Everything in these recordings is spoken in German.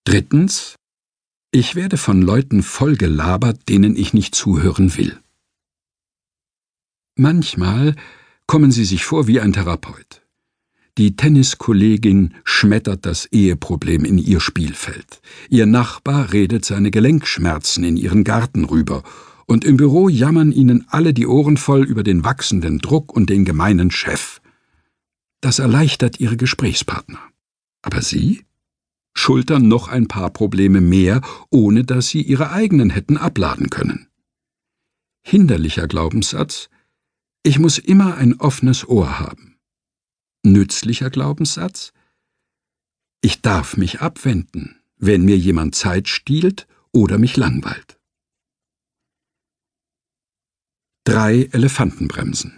Drittens: Ich werde von Leuten vollgelabert, denen ich nicht zuhören will. Manchmal kommen Sie sich vor wie ein Therapeut. Die Tenniskollegin schmettert das Eheproblem in ihr Spielfeld. Ihr Nachbar redet seine Gelenkschmerzen in ihren Garten rüber. Und im Büro jammern ihnen alle die Ohren voll über den wachsenden Druck und den gemeinen Chef. Das erleichtert ihre Gesprächspartner. Aber Sie schultern noch ein paar Probleme mehr, ohne dass Sie Ihre eigenen hätten abladen können. Hinderlicher Glaubenssatz: Ich muss immer ein offenes Ohr haben. Nützlicher Glaubenssatz: Ich darf mich abwenden, wenn mir jemand Zeit stiehlt oder mich langweilt. 3 Elefantenbremsen.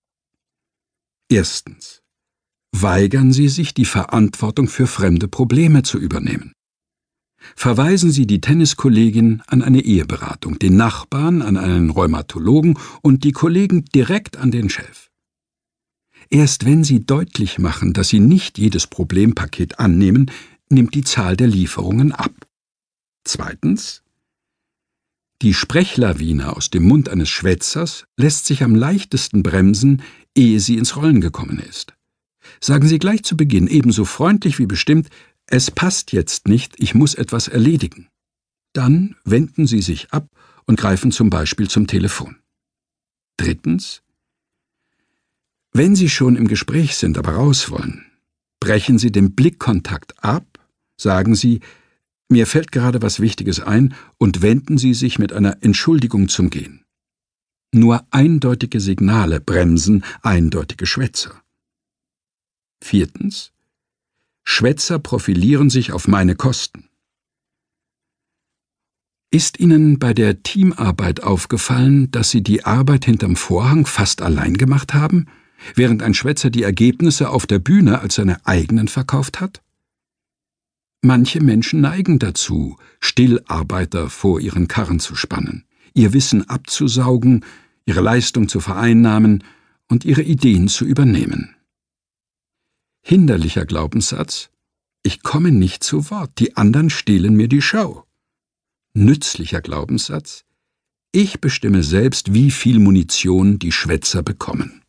Erstens: Weigern Sie sich, die Verantwortung für fremde Probleme zu übernehmen. Verweisen Sie die Tenniskollegin an eine Eheberatung, den Nachbarn an einen Rheumatologen und die Kollegen direkt an den Chef. Erst wenn Sie deutlich machen, dass Sie nicht jedes Problempaket annehmen, nimmt die Zahl der Lieferungen ab. Zweitens: Die Sprechlawine aus dem Mund eines Schwätzers lässt sich am leichtesten bremsen, ehe sie ins Rollen gekommen ist. Sagen Sie gleich zu Beginn, ebenso freundlich wie bestimmt: Es passt jetzt nicht, ich muss etwas erledigen. Dann wenden Sie sich ab und greifen zum Beispiel zum Telefon. Drittens: Wenn Sie schon im Gespräch sind, aber raus wollen, brechen Sie den Blickkontakt ab, sagen Sie: Mir fällt gerade was Wichtiges ein, und wenden Sie sich mit einer Entschuldigung zum Gehen. Nur eindeutige Signale bremsen eindeutige Schwätzer. Viertens: Schwätzer profilieren sich auf meine Kosten. Ist Ihnen bei der Teamarbeit aufgefallen, dass Sie die Arbeit hinterm Vorhang fast allein gemacht haben, während ein Schwätzer die Ergebnisse auf der Bühne als seine eigenen verkauft hat? Manche Menschen neigen dazu, Stillarbeiter vor ihren Karren zu spannen, ihr Wissen abzusaugen, ihre Leistung zu vereinnahmen und ihre Ideen zu übernehmen. Hinderlicher Glaubenssatz: Ich komme nicht zu Wort, die anderen stehlen mir die Show. Nützlicher Glaubenssatz: Ich bestimme selbst, wie viel Munition die Schwätzer bekommen.